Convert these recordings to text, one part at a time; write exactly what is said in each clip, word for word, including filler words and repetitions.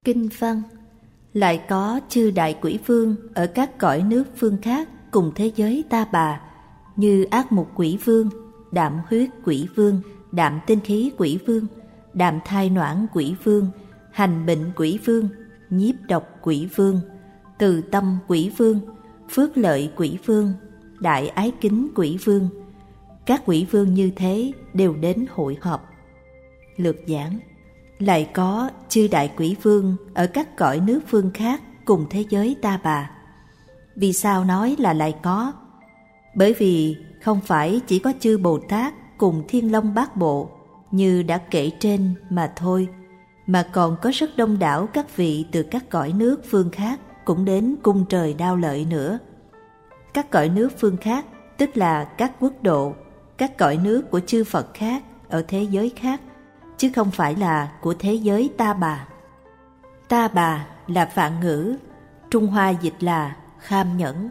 Kinh văn: lại có chư đại quỷ vương ở các cõi nước phương khác cùng thế giới ta bà, như ác mục quỷ vương, đạm huyết quỷ vương, đạm tinh khí quỷ vương, đạm thai noãn quỷ vương, hành bệnh quỷ vương, nhiếp độc quỷ vương, từ tâm quỷ vương, phước lợi quỷ vương, đại ái kính quỷ vương. Các quỷ vương như thế đều đến hội họp. Lược giảng: lại có chư đại quỷ vương ở các cõi nước phương khác cùng thế giới ta bà. Vì sao nói là lại có? Bởi vì không phải chỉ có chư Bồ Tát cùng Thiên Long Bát Bộ như đã kể trên mà thôi, mà còn có rất đông đảo các vị từ các cõi nước phương khác cũng đến cung trời Đao Lợi nữa. Các cõi nước phương khác tức là các quốc độ, các cõi nước của chư Phật khác ở thế giới khác, chứ không phải là của thế giới ta bà. Ta bà là Phạn ngữ, Trung Hoa dịch là kham nhẫn,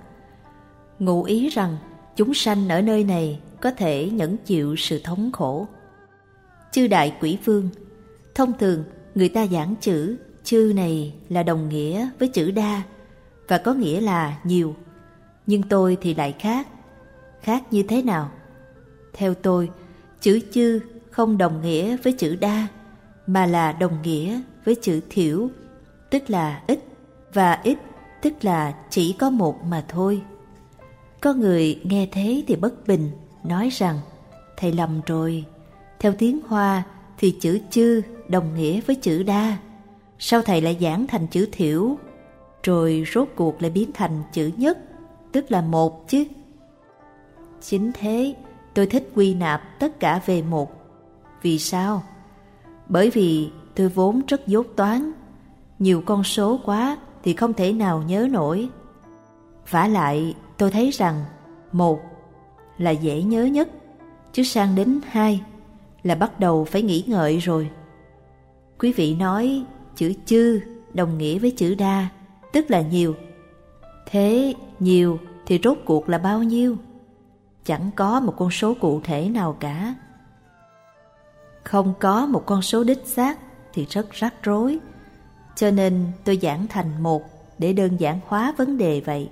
ngụ ý rằng chúng sanh ở nơi này có thể nhẫn chịu sự thống khổ. Chư đại quỷ vương, thông thường người ta giảng chữ chư này là đồng nghĩa với chữ đa và có nghĩa là nhiều, nhưng tôi thì lại khác. Khác như thế nào? Theo tôi, chữ chư không đồng nghĩa với chữ đa, mà là đồng nghĩa với chữ thiểu, tức là ít, và ít tức là chỉ có một mà thôi. Có người nghe thế thì bất bình, nói rằng thầy lầm rồi. Theo tiếng Hoa thì chữ chư đồng nghĩa với chữ đa, sao thầy lại giảng thành chữ thiểu, rồi rốt cuộc lại biến thành chữ nhất, tức là một chứ? Chính thế, tôi thích quy nạp tất cả về một. Vì sao? Bởi vì tôi vốn rất dốt toán, nhiều con số quá thì không thể nào nhớ nổi. Vả lại tôi thấy rằng một là dễ nhớ nhất, chứ sang đến hai là bắt đầu phải nghĩ ngợi rồi. Quý vị nói chữ chư đồng nghĩa với chữ đa, tức là nhiều. Thế nhiều thì rốt cuộc là bao nhiêu? Chẳng có một con số cụ thể nào cả. Không có một con số đích xác thì rất rắc rối, cho nên tôi giảng thành một để đơn giản hóa vấn đề vậy.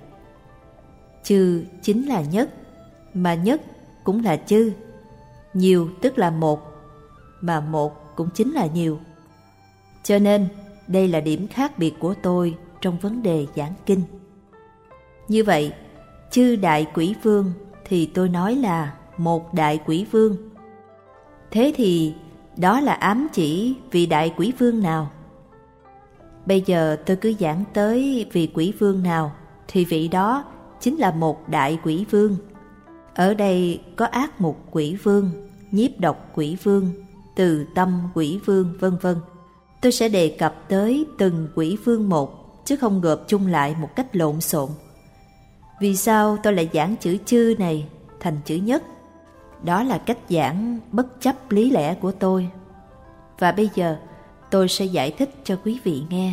Chư chính là nhất, mà nhất cũng là chư. Nhiều tức là một, mà một cũng chính là nhiều. Cho nên đây là điểm khác biệt của tôi trong vấn đề giảng kinh. Như vậy, chư đại quỷ vương thì tôi nói là một đại quỷ vương. Thế thì đó là ám chỉ vị đại quỷ vương nào? Bây giờ tôi cứ giảng tới vị quỷ vương nào thì vị đó chính là một đại quỷ vương. Ở đây có ác mục quỷ vương, nhiếp độc quỷ vương, từ tâm quỷ vương, vân vân. Tôi sẽ đề cập tới từng quỷ vương một, chứ không gộp chung lại một cách lộn xộn. Vì sao tôi lại giảng chữ chư này thành chữ nhất? Đó là cách giảng bất chấp lý lẽ của tôi. Và bây giờ tôi sẽ giải thích cho quý vị nghe.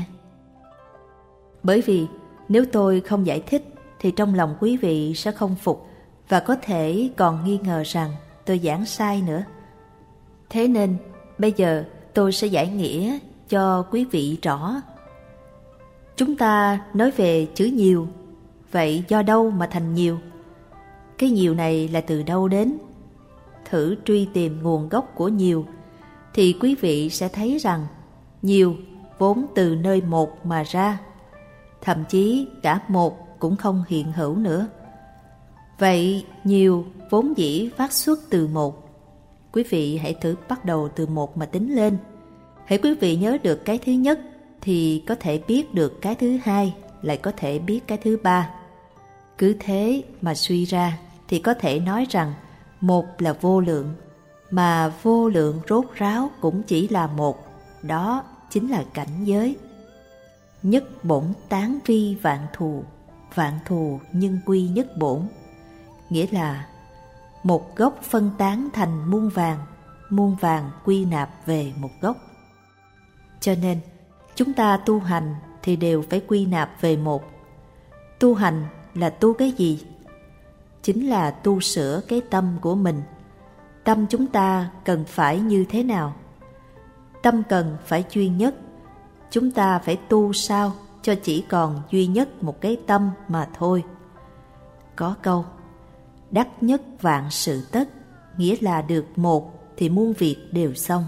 Bởi vì nếu tôi không giải thích thì trong lòng quý vị sẽ không phục và có thể còn nghi ngờ rằng tôi giảng sai nữa. Thế nên bây giờ tôi sẽ giải nghĩa cho quý vị rõ. Chúng ta nói về chữ nhiều, vậy do đâu mà thành nhiều? Cái nhiều này là từ đâu đến? Thử truy tìm nguồn gốc của nhiều thì quý vị sẽ thấy rằng nhiều vốn từ nơi một mà ra, thậm chí cả một cũng không hiện hữu nữa. Vậy nhiều vốn dĩ phát xuất từ một. Quý vị hãy thử bắt đầu từ một mà tính lên. Hãy quý vị nhớ được cái thứ nhất thì có thể biết được cái thứ hai, lại có thể biết cái thứ ba. Cứ thế mà suy ra thì có thể nói rằng một là vô lượng, mà vô lượng rốt ráo cũng chỉ là một. Đó chính là cảnh giới. Nhất bổn tán vi vạn thù, vạn thù nhưng quy nhất bổn. Nghĩa là một gốc phân tán thành muôn vàng, muôn vàng quy nạp về một gốc. Cho nên chúng ta tu hành thì đều phải quy nạp về một. Tu hành là tu cái gì? Chính là tu sửa cái tâm của mình. Tâm chúng ta cần phải như thế nào? Tâm cần phải chuyên nhất, chúng ta phải tu sao cho chỉ còn duy nhất một cái tâm mà thôi. Có câu, đắc nhất vạn sự tất, nghĩa là được một thì muôn việc đều xong.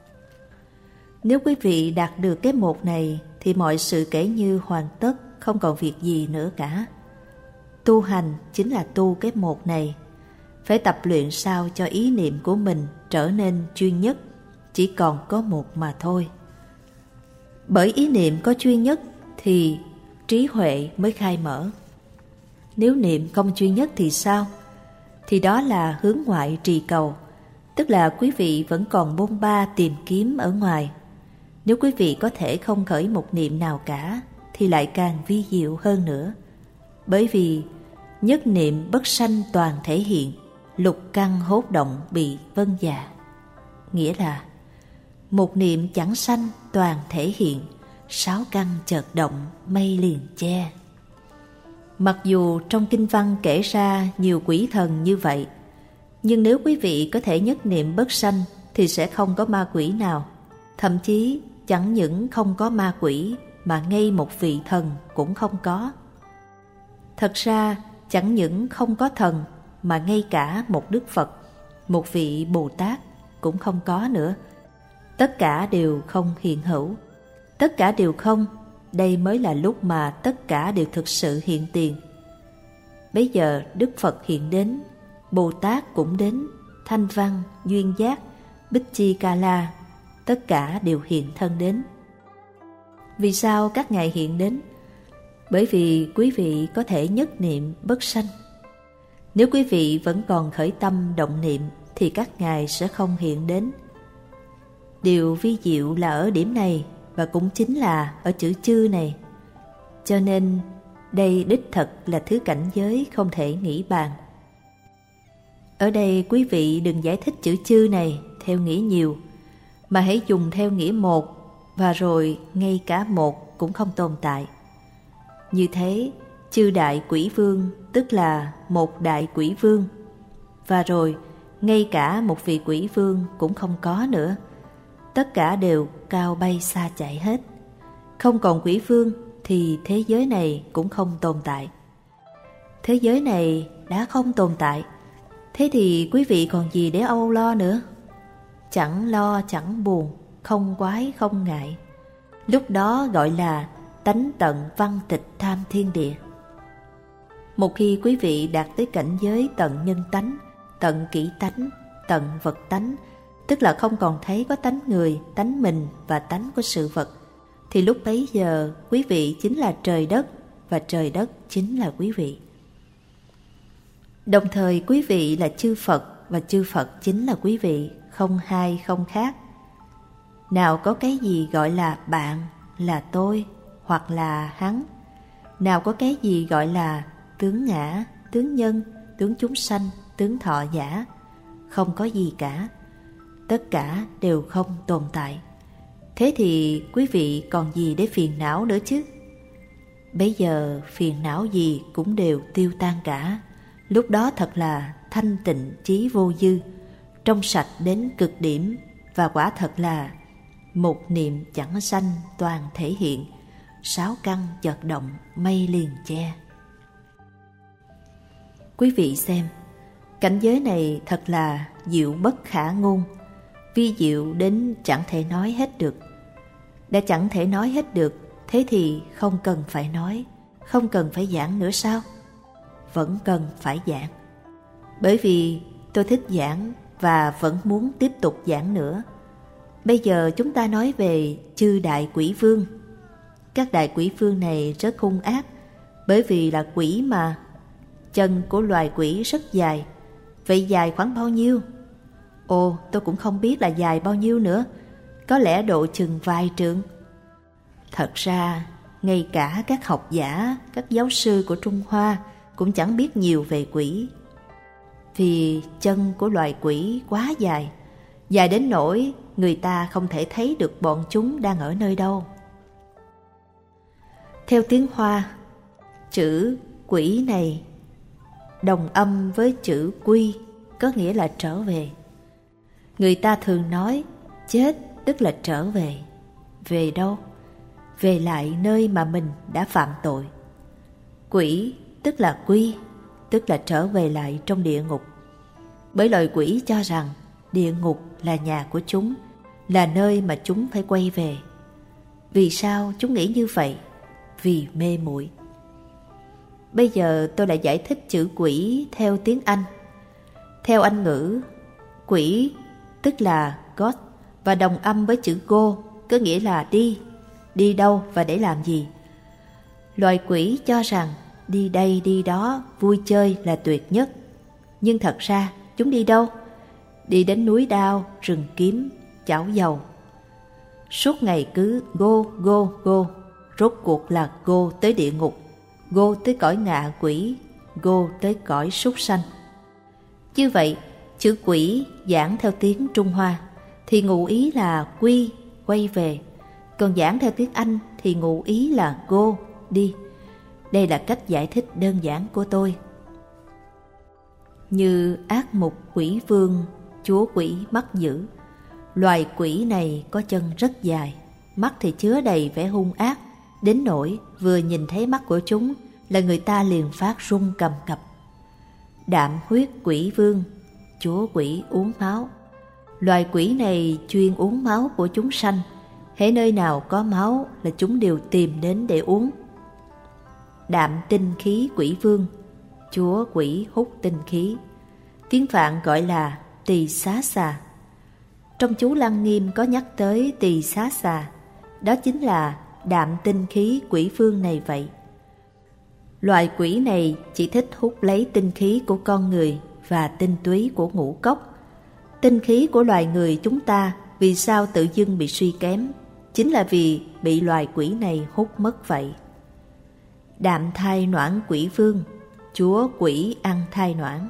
Nếu quý vị đạt được cái một này thì mọi sự kể như hoàn tất, không còn việc gì nữa cả. Tu hành chính là tu cái một này. Phải tập luyện sao cho ý niệm của mình trở nên chuyên nhất, chỉ còn có một mà thôi. Bởi ý niệm có chuyên nhất thì trí huệ mới khai mở. Nếu niệm không chuyên nhất thì sao? Thì đó là hướng ngoại trì cầu, tức là quý vị vẫn còn bôn ba tìm kiếm ở ngoài. Nếu quý vị có thể không khởi một niệm nào cả thì lại càng vi diệu hơn nữa. Bởi vì nhất niệm bất sanh toàn thể hiện, lục căn hốt động bị vân dạ. Nghĩa là một niệm chẳng sanh toàn thể hiện, sáu căn chợt động mây liền che. Mặc dù trong kinh văn kể ra nhiều quỷ thần như vậy, nhưng nếu quý vị có thể nhất niệm bất sanh thì sẽ không có ma quỷ nào. Thậm chí chẳng những không có ma quỷ mà ngay một vị thần cũng không có. Thật ra chẳng những không có thần mà ngay cả một Đức Phật, một vị Bồ Tát cũng không có nữa. Tất cả đều không hiện hữu. Tất cả đều không, đây mới là lúc mà tất cả đều thực sự hiện tiền. Bây giờ Đức Phật hiện đến, Bồ Tát cũng đến, Thanh Văn, Duyên Giác, Bích Chi Ca La, tất cả đều hiện thân đến. Vì sao các ngài hiện đến? Bởi vì quý vị có thể nhất niệm bất sanh. Nếu quý vị vẫn còn khởi tâm động niệm thì các ngài sẽ không hiện đến. Điều vi diệu là ở điểm này, và cũng chính là ở chữ chư này. Cho nên đây đích thực là thứ cảnh giới không thể nghĩ bàn. Ở đây quý vị đừng giải thích chữ chư này theo nghĩa nhiều, mà hãy dùng theo nghĩa một, và rồi ngay cả một cũng không tồn tại. Như thế, chư đại quỷ vương tức là một đại quỷ vương, và rồi ngay cả một vị quỷ vương cũng không có nữa. Tất cả đều cao bay xa chạy hết. Không còn quỷ vương thì thế giới này cũng không tồn tại. Thế giới này đã không tồn tại, thế thì quý vị còn gì để âu lo nữa? Chẳng lo chẳng buồn, không quái không ngại. Lúc đó gọi là tánh tận văn tịch tham thiên địa. Một khi quý vị đạt tới cảnh giới tận nhân tánh, tận kỹ tánh, tận vật tánh, tức là không còn thấy có tánh người, tánh mình và tánh của sự vật, thì lúc bấy giờ quý vị chính là trời đất, và trời đất chính là quý vị. Đồng thời quý vị là chư Phật, và chư Phật chính là quý vị, không hai không khác. Nào có cái gì gọi là bạn, là tôi, hoặc là hắn. Nào có cái gì gọi là tướng ngã, tướng nhân, tướng chúng sanh, tướng thọ giả. Không có gì cả. Tất cả đều không tồn tại. Thế thì quý vị còn gì để phiền não nữa chứ? Bây giờ phiền não gì cũng đều tiêu tan cả. Lúc đó thật là thanh tịnh trí vô dư, trong sạch đến cực điểm, và quả thật là một niệm chẳng sanh toàn thể hiện, sáu căn chợt động mây liền che. Quý vị xem, cảnh giới này thật là diệu bất khả ngôn, vi diệu đến chẳng thể nói hết được. Đã chẳng thể nói hết được, thế thì không cần phải nói, không cần phải giảng nữa sao? Vẫn cần phải giảng. Bởi vì tôi thích giảng và vẫn muốn tiếp tục giảng nữa. Bây giờ chúng ta nói về chư đại quỷ vương. Các đại quỷ vương này rất hung ác, bởi vì là quỷ mà. Chân của loài quỷ rất dài. Vậy dài khoảng bao nhiêu? Ồ, tôi cũng không biết là dài bao nhiêu nữa. Có lẽ độ chừng vài trượng. Thật ra, ngay cả các học giả, các giáo sư của Trung Hoa cũng chẳng biết nhiều về quỷ. Vì chân của loài quỷ quá dài, dài đến nỗi người ta không thể thấy được bọn chúng đang ở nơi đâu. Theo tiếng Hoa, chữ quỷ này đồng âm với chữ quy, có nghĩa là trở về. Người ta thường nói chết tức là trở về. Về đâu? về lại nơi mà mình đã phạm tội. Quỷ tức là quy, tức là trở về lại trong địa ngục. Bởi loài quỷ cho rằng địa ngục là nhà của chúng, là nơi mà chúng phải quay về. Vì sao chúng nghĩ như vậy? Vì mê muội. Bây giờ tôi lại giải thích chữ quỷ theo tiếng Anh. Theo Anh ngữ, quỷ tức là God và đồng âm với chữ go, có nghĩa là đi. Đi đâu và để làm gì? Loài quỷ cho rằng đi đây đi đó, vui chơi là tuyệt nhất. Nhưng thật ra chúng đi đâu? Đi đến núi đao, rừng kiếm, chảo dầu. Suốt ngày cứ go, go, go. Rốt cuộc là go tới địa ngục, go tới cõi ngạ quỷ, go tới cõi súc sanh. Như vậy, chữ quỷ giảng theo tiếng Trung Hoa thì ngụ ý là quy, quay về. Còn giảng theo tiếng Anh thì ngụ ý là go, đi. Đây là cách giải thích đơn giản của tôi. Như ác mục quỷ vương, chúa quỷ mắt dữ. Loài quỷ này có chân rất dài, mắt thì chứa đầy vẻ hung ác, đến nỗi vừa nhìn thấy mắt của chúng là người ta liền phát run cầm cập. Đạm huyết quỷ vương, chúa quỷ uống máu. Loài quỷ này chuyên uống máu của chúng sanh, hễ nơi nào có máu là chúng đều tìm đến để uống. Đạm tinh khí quỷ vương, chúa quỷ hút tinh khí. Tiếng Phạn gọi là tỳ xá xà. Trong chú Lăng Nghiêm có nhắc tới tỳ xá xà, đó chính là đạm tinh khí quỷ vương này vậy. Loài quỷ này chỉ thích hút lấy tinh khí của con người và tinh túy của ngũ cốc. Tinh khí của loài người chúng ta vì sao tự dưng bị suy kém? Chính là vì bị loài quỷ này hút mất vậy. Đạm thai noãn quỷ vương, chúa quỷ ăn thai noãn.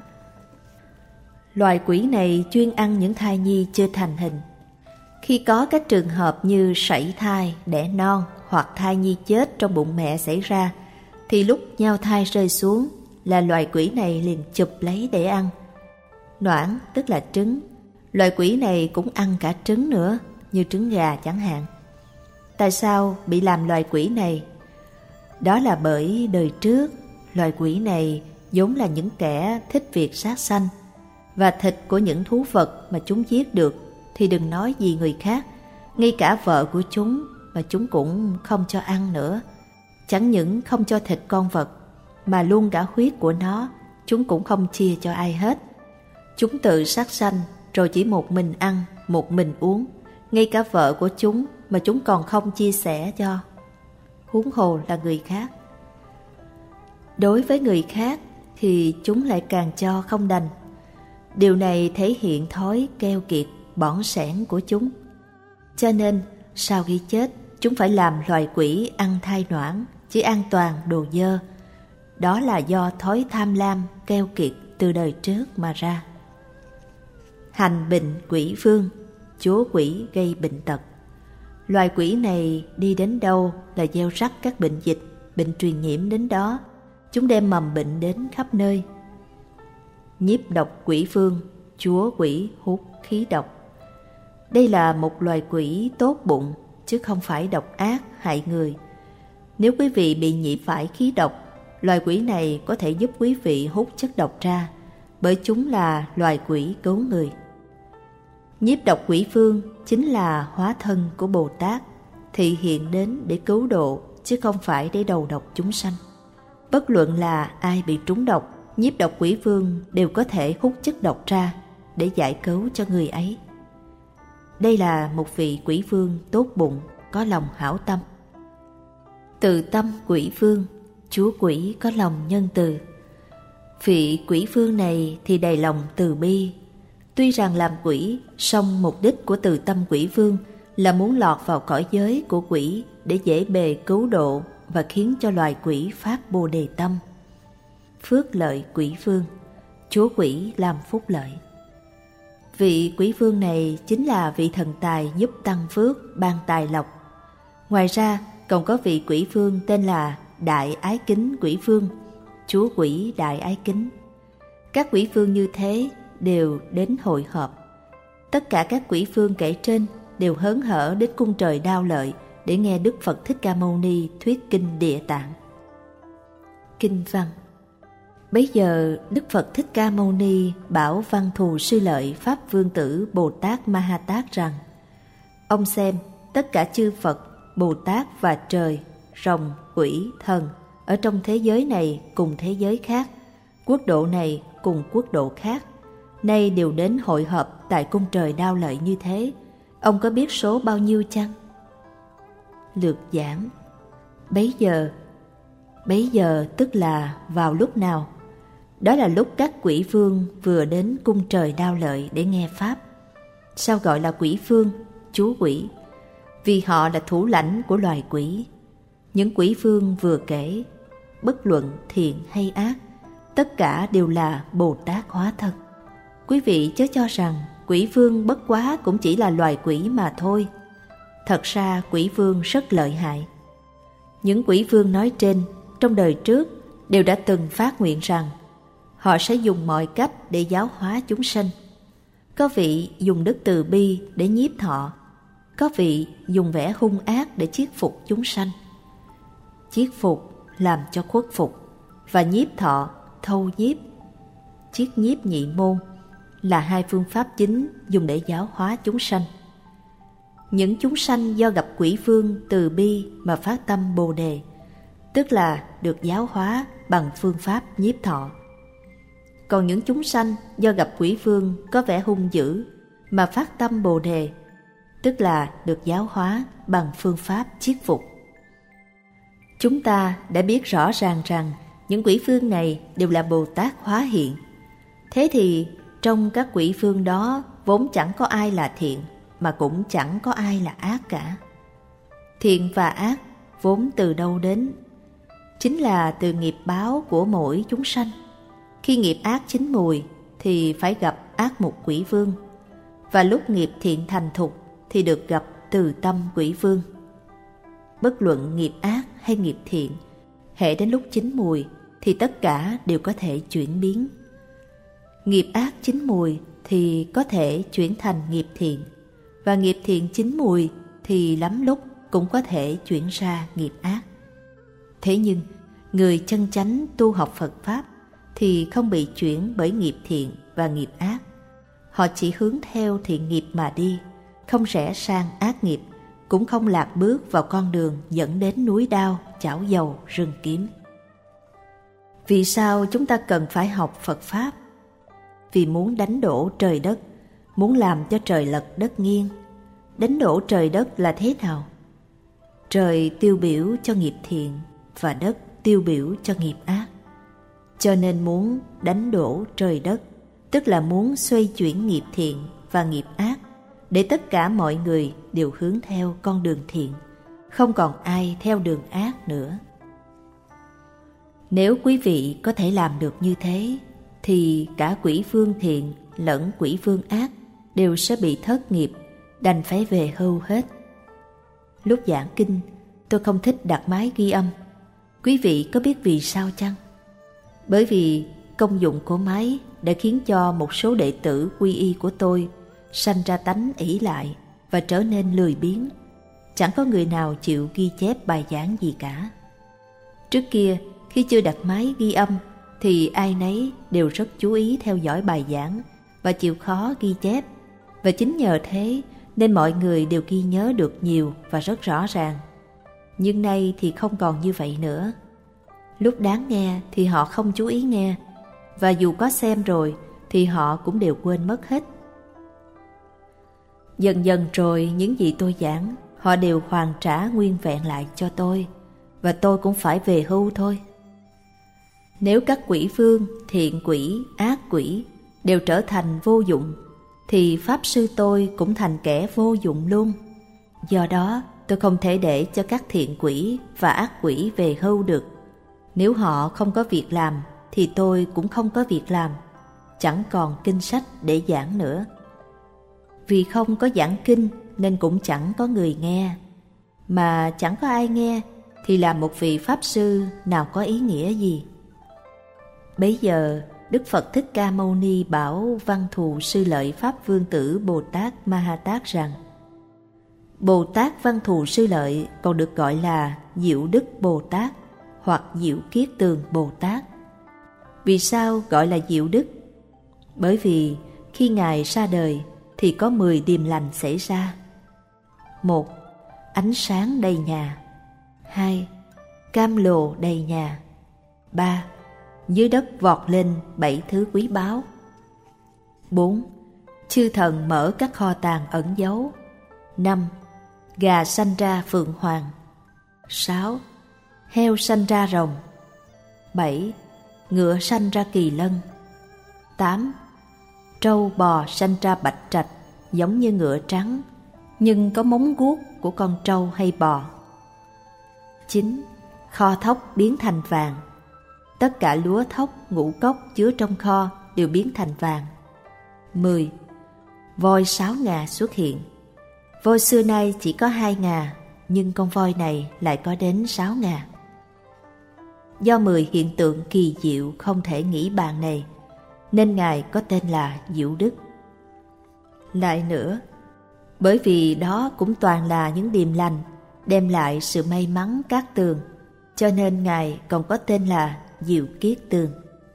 Loài quỷ này chuyên ăn những thai nhi chưa thành hình. Khi có các trường hợp như sảy thai, đẻ non hoặc thai nhi chết trong bụng mẹ xảy ra, thì lúc nhao thai rơi xuống là loài quỷ này liền chụp lấy để ăn. Noãn tức là trứng. Loài quỷ này cũng ăn cả trứng nữa, như trứng gà chẳng hạn. Tại sao bị làm loài quỷ này? Đó là bởi đời trước, loài quỷ này vốn là những kẻ thích việc sát sanh, và thịt của những thú vật mà chúng giết được thì đừng nói gì người khác, ngay cả vợ của chúng mà chúng cũng không cho ăn nữa. Chẳng những không cho thịt con vật, mà luôn cả huyết của nó chúng cũng không chia cho ai hết. Chúng tự sát sanh rồi chỉ một mình ăn, một mình uống, ngay cả vợ của chúng mà chúng còn không chia sẻ cho, huống hồ là người khác. Đối với người khác thì chúng lại càng cho không đành. Điều này thể hiện thói keo kiệt, bỏng sẻn của chúng. Cho nên sau khi chết, chúng phải làm loài quỷ ăn thai noãn, chỉ an toàn đồ dơ. Đó là do thói tham lam, keo kiệt từ đời trước mà ra. Hành bệnh quỷ vương, chúa quỷ gây bệnh tật. Loài quỷ này đi đến đâu là gieo rắc các bệnh dịch, bệnh truyền nhiễm đến đó. Chúng đem mầm bệnh đến khắp nơi. Nhiếp độc quỷ vương, chúa quỷ hút khí độc. Đây là một loài quỷ tốt bụng, chứ không phải độc ác hại người. Nếu quý vị bị nhiễm phải khí độc, loài quỷ này có thể giúp quý vị hút chất độc ra, bởi chúng là loài quỷ cứu người. Nhiếp độc quỷ vương chính là hóa thân của Bồ Tát, thị hiện đến để cứu độ, chứ không phải để đầu độc chúng sanh. Bất luận là ai bị trúng độc, nhiếp độc quỷ vương đều có thể hút chất độc ra để giải cứu cho người ấy. Đây là một vị quỷ vương tốt bụng, có lòng hảo tâm. Từ tâm quỷ vương, chúa quỷ có lòng nhân từ. Vị quỷ vương này thì đầy lòng từ bi. Tuy rằng làm quỷ, song mục đích của từ tâm quỷ vương là muốn lọt vào cõi giới của quỷ để dễ bề cứu độ và khiến cho loài quỷ phát bồ đề tâm. Phước lợi quỷ vương, chúa quỷ làm phúc lợi. Vị quỷ vương này chính là vị thần tài giúp tăng phước, ban tài lộc. Ngoài ra còn có vị quỷ vương tên là Đại Ái Kính quỷ vương, chúa quỷ đại ái kính. Các quỷ vương như thế đều đến hội họp. Tất cả các quỷ vương kể trên đều hớn hở đến cung trời Đao Lợi để nghe Đức Phật Thích Ca Mâu Ni thuyết kinh Địa Tạng. Kinh văn: Bấy giờ Đức Phật Thích Ca Mâu Ni bảo Văn Thù Sư Lợi Pháp Vương Tử Bồ Tát Ma Ha Tát rằng: Ông xem, tất cả chư Phật, Bồ Tát và trời, rồng, quỷ, thần ở trong thế giới này cùng thế giới khác, quốc độ này cùng quốc độ khác, nay đều đến hội họp tại cung trời Đao Lợi như thế. Ông có biết số bao nhiêu chăng? Lược giảng: Bấy giờ, bấy giờ tức là vào lúc nào? Đó là lúc các quỷ vương vừa đến cung trời Đao Lợi để nghe Pháp. Sao gọi là quỷ vương, chú quỷ? Vì họ là thủ lãnh của loài quỷ. Những quỷ vương vừa kể, bất luận thiện hay ác, tất cả đều là Bồ Tát hóa thân. Quý vị chớ cho rằng quỷ vương bất quá cũng chỉ là loài quỷ mà thôi. Thật ra quỷ vương rất lợi hại. Những quỷ vương nói trên trong đời trước đều đã từng phát nguyện rằng họ sẽ dùng mọi cách để giáo hóa chúng sanh. Có vị dùng đức từ bi để nhiếp thọ, có vị dùng vẻ hung ác để chiết phục chúng sanh. Chiết phục làm cho khuất phục, và nhiếp thọ thâu nhiếp, chiết nhiếp nhị môn là hai phương pháp chính dùng để giáo hóa chúng sanh. Những chúng sanh do gặp quỷ vương từ bi mà phát tâm Bồ Đề, tức là được giáo hóa bằng phương pháp nhiếp thọ. Còn những chúng sanh do gặp quỷ vương có vẻ hung dữ mà phát tâm Bồ Đề, tức là được giáo hóa bằng phương pháp chiết phục. Chúng ta đã biết rõ ràng rằng những quỷ vương này đều là Bồ Tát hóa hiện. Thế thì trong các quỷ vương đó vốn chẳng có ai là thiện, mà cũng chẳng có ai là ác cả. Thiện và ác vốn từ đâu đến? Chính là từ nghiệp báo của mỗi chúng sanh. Khi nghiệp ác chín mùi thì phải gặp ác mục quỷ vương, và lúc nghiệp thiện thành thục thì được gặp từ tâm quỷ vương. Bất luận nghiệp ác hay nghiệp thiện, hễ đến lúc chín mùi thì tất cả đều có thể chuyển biến. Nghiệp ác chín mùi thì có thể chuyển thành nghiệp thiện, và nghiệp thiện chín mùi thì lắm lúc cũng có thể chuyển ra nghiệp ác. Thế nhưng người chân chánh tu học Phật Pháp thì không bị chuyển bởi nghiệp thiện và nghiệp ác. Họ chỉ hướng theo thiện nghiệp mà đi, không rẽ sang ác nghiệp, cũng không lạc bước vào con đường dẫn đến núi đao, chảo dầu, rừng kiếm. Vì sao chúng ta cần phải học Phật Pháp? Vì muốn đánh đổ trời đất, muốn làm cho trời lật đất nghiêng. Đánh đổ trời đất là thế nào? Trời tiêu biểu cho nghiệp thiện và đất tiêu biểu cho nghiệp ác. Cho nên muốn đánh đổ trời đất, tức là muốn xoay chuyển nghiệp thiện và nghiệp ác, để tất cả mọi người đều hướng theo con đường thiện, không còn ai theo đường ác nữa. Nếu quý vị có thể làm được như thế, thì cả quỷ vương thiện lẫn quỷ vương ác đều sẽ bị thất nghiệp, đành phải về hưu hết. Lúc giảng kinh, tôi không thích đặt máy ghi âm. Quý vị có biết vì sao chăng? Bởi vì công dụng của máy đã khiến cho một số đệ tử quy y của tôi sanh ra tánh ỷ lại và trở nên lười biếng. Chẳng có người nào chịu ghi chép bài giảng gì cả. Trước kia, khi chưa đặt máy ghi âm, thì ai nấy đều rất chú ý theo dõi bài giảng và chịu khó ghi chép. Và chính nhờ thế nên mọi người đều ghi nhớ được nhiều và rất rõ ràng. Nhưng nay thì không còn như vậy nữa. Lúc đáng nghe thì họ không chú ý nghe, và dù có xem rồi thì họ cũng đều quên mất hết. Dần dần rồi những gì tôi giảng, họ đều hoàn trả nguyên vẹn lại cho tôi, và tôi cũng phải về hưu thôi. Nếu các quỷ vương, thiện quỷ, ác quỷ đều trở thành vô dụng, thì Pháp Sư tôi cũng thành kẻ vô dụng luôn. Do đó, tôi không thể để cho các thiện quỷ và ác quỷ về hưu được. Nếu họ không có việc làm, thì tôi cũng không có việc làm, chẳng còn kinh sách để giảng nữa. Vì không có giảng kinh nên cũng chẳng có người nghe. Mà chẳng có ai nghe thì làm một vị Pháp Sư nào có ý nghĩa gì? Bấy giờ Đức Phật Thích Ca Mâu Ni bảo Văn Thù Sư Lợi Pháp Vương Tử Bồ Tát Ma Ha Tát rằng: Bồ Tát Văn Thù Sư Lợi còn được gọi là Diệu Đức Bồ Tát hoặc Diệu Kiết Tường Bồ Tát. Vì sao gọi là Diệu Đức? Bởi vì khi Ngài ra đời thì có mười điềm lành xảy ra. Một, ánh sáng đầy nhà. Hai, cam lồ đầy nhà. Ba, dưới đất vọt lên bảy thứ quý báu. Bốn, chư thần mở các kho tàng ẩn giấu. Năm, gà sanh ra phượng hoàng. Sáu, heo sanh ra rồng. Bảy, ngựa sanh ra kỳ lân. Tám, trâu bò sanh ra bạch trạch, giống như ngựa trắng, nhưng có móng guốc của con trâu hay bò. Chín, kho thóc biến thành vàng. Tất cả lúa thóc, ngũ cốc chứa trong kho đều biến thành vàng. Mười, voi sáu ngà xuất hiện. Voi xưa nay chỉ có hai ngà, nhưng con voi này lại có đến sáu ngà. Do mười hiện tượng kỳ diệu không thể nghĩ bàn này, nên Ngài có tên là Diệu Đức. Lại nữa, bởi vì đó cũng toàn là những điềm lành, đem lại sự may mắn cát tường, cho nên Ngài còn có tên là Diệu Kiết Tường.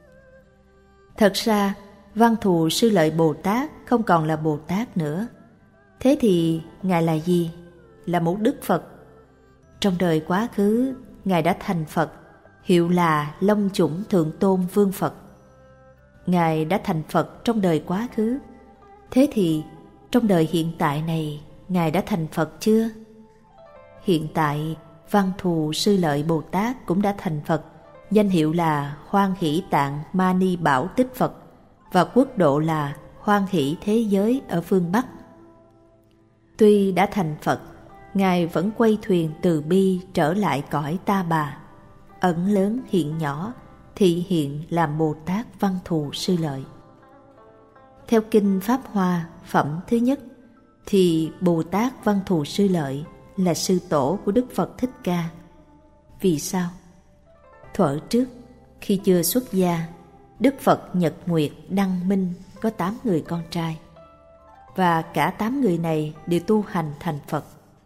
Thật ra, Văn Thù Sư Lợi Bồ Tát không còn là Bồ Tát nữa. Thế thì Ngài là gì? Là một Đức Phật. Trong đời quá khứ, Ngài đã thành Phật, hiệu là Long Chủng Thượng Tôn Vương Phật. Ngài đã thành Phật trong đời quá khứ. Thế thì trong đời hiện tại này, Ngài đã thành Phật chưa? Hiện tại, Văn Thù Sư Lợi Bồ Tát cũng đã thành Phật, danh hiệu là Hoan Hỷ Tạng Mani Bảo Tích Phật, và quốc độ là Hoan Hỷ Thế Giới ở phương Bắc. Tuy đã thành Phật, Ngài vẫn quay thuyền từ bi trở lại cõi Ta Bà, ẩn lớn hiện nhỏ, thị hiện làm Bồ Tát Văn Thù Sư Lợi. Theo Kinh Pháp Hoa phẩm thứ nhất, thì Bồ Tát Văn Thù Sư Lợi là sư tổ của Đức Phật Thích Ca. Vì sao? Thuở trước, khi chưa xuất gia, Đức Phật Nhật Nguyệt Đăng Minh có tám người con trai, và cả tám người này đều tu hành thành Phật.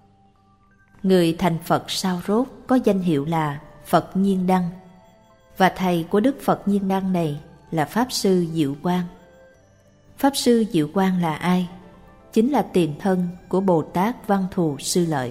Người thành Phật sau rốt có danh hiệu là Phật Nhiên Đăng, và thầy của Đức Phật Nhiên Đăng này là Pháp Sư Diệu Quang. Pháp Sư Diệu Quang là ai? Chính là tiền thân của Bồ Tát Văn Thù Sư Lợi.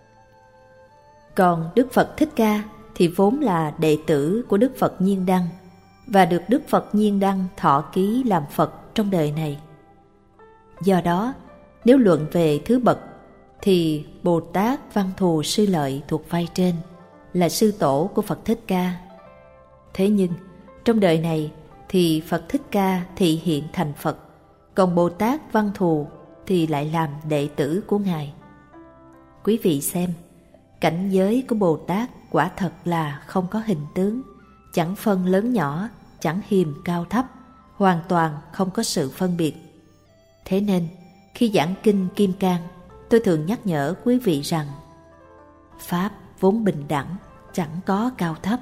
Còn Đức Phật Thích Ca thì vốn là đệ tử của Đức Phật Nhiên Đăng, và được Đức Phật Nhiên Đăng thọ ký làm Phật trong đời này. Do đó, nếu luận về thứ bậc, thì Bồ Tát Văn Thù Sư Lợi thuộc vai trên, là sư tổ của Phật Thích Ca. Thế nhưng, trong đời này thì Phật Thích Ca thị hiện thành Phật, còn Bồ Tát Văn Thù thì lại làm đệ tử của Ngài. Quý vị xem, cảnh giới của Bồ Tát quả thật là không có hình tướng, chẳng phân lớn nhỏ, chẳng hiềm cao thấp, hoàn toàn không có sự phân biệt. Thế nên, khi giảng kinh Kim Cang, tôi thường nhắc nhở quý vị rằng Pháp vốn bình đẳng, chẳng có cao thấp.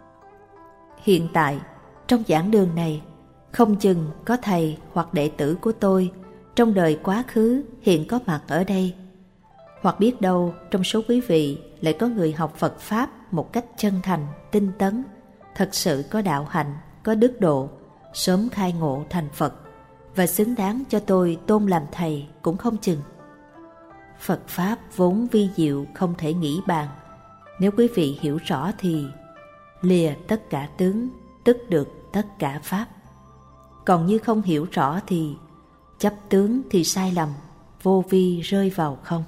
Hiện tại, trong giảng đường này, không chừng có thầy hoặc đệ tử của tôi trong đời quá khứ hiện có mặt ở đây. Hoặc biết đâu trong số quý vị lại có người học Phật Pháp một cách chân thành, tinh tấn, thật sự có đạo hạnh, có đức độ, sớm khai ngộ thành Phật, và xứng đáng cho tôi tôn làm thầy cũng không chừng. Phật Pháp vốn vi diệu không thể nghĩ bàn. Nếu quý vị hiểu rõ thì lìa tất cả tướng, tức được tất cả Pháp. Còn như không hiểu rõ thì chấp tướng thì sai lầm, vô vi rơi vào không.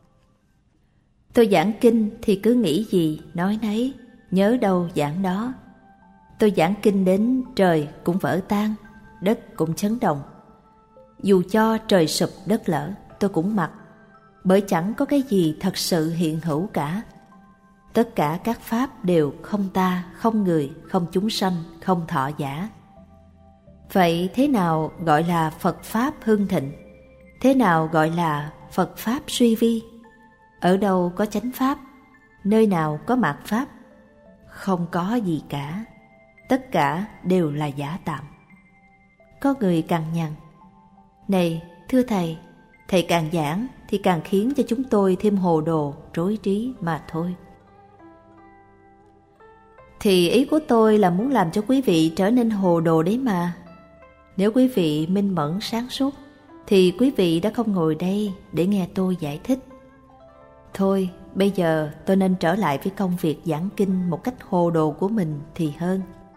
Tôi giảng kinh thì cứ nghĩ gì nói nấy, nhớ đâu giảng đó. Tôi giảng kinh đến trời cũng vỡ tan, đất cũng chấn động. Dù cho trời sụp đất lở, tôi cũng mặc, bởi chẳng có cái gì thật sự hiện hữu cả. Tất cả các pháp đều không ta, không người, không chúng sanh, không thọ giả. Vậy thế nào gọi là Phật Pháp hưng thịnh? Thế nào gọi là Phật Pháp suy vi? Ở đâu có chánh Pháp? Nơi nào có mạt Pháp? Không có gì cả. Tất cả đều là giả tạm. Có người cằn nhằn: này thưa thầy, thầy càng giảng thì càng khiến cho chúng tôi thêm hồ đồ, rối trí mà thôi. Thì ý của tôi là muốn làm cho quý vị trở nên hồ đồ đấy mà. Nếu quý vị minh mẫn sáng suốt thì quý vị đã không ngồi đây để nghe tôi giải thích. Thôi, bây giờ tôi nên trở lại với công việc giảng kinh một cách hồ đồ của mình thì hơn.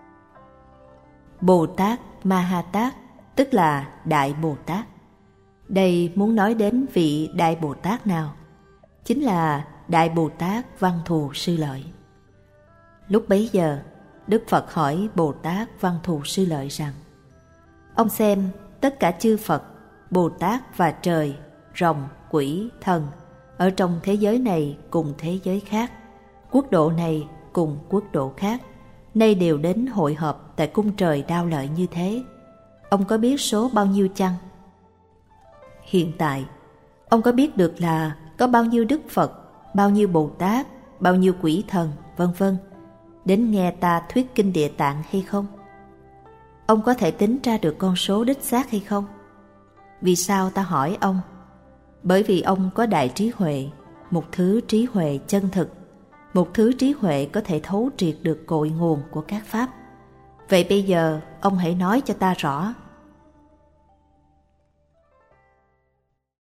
Bồ Tát Ma Ha Tát, tức là Đại Bồ Tát. Đây muốn nói đến vị Đại Bồ Tát nào? Chính là Đại Bồ Tát Văn Thù Sư Lợi. Lúc bấy giờ, Đức Phật hỏi Bồ Tát Văn Thù Sư Lợi rằng: ông xem tất cả chư Phật, Bồ Tát và trời, rồng, quỷ, thần ở trong thế giới này cùng thế giới khác, quốc độ này cùng quốc độ khác, nay đều đến hội họp tại cung trời Đao Lợi như thế. Ông có biết số bao nhiêu chăng? Hiện tại, ông có biết được là có bao nhiêu Đức Phật, bao nhiêu Bồ Tát, bao nhiêu quỷ thần, vân vân đến nghe ta thuyết kinh Địa Tạng hay không? Ông có thể tính ra được con số đích xác hay không? Vì sao ta hỏi ông? Bởi vì ông có đại trí huệ, một thứ trí huệ chân thực, một thứ trí huệ có thể thấu triệt được cội nguồn của các pháp. Vậy bây giờ ông hãy nói cho ta rõ,